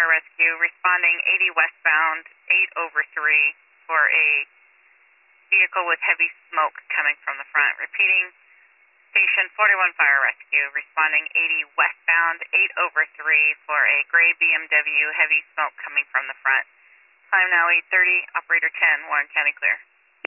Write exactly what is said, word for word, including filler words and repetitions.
Rescue, responding eighty westbound, eight over three for a vehicle with heavy smoke coming from the front. Repeating, Station forty-one Fire Rescue, responding eighty westbound, eight over three for a gray B M W, heavy smoke coming from the front. Time now eight thirty, Operator ten, Warren County clear.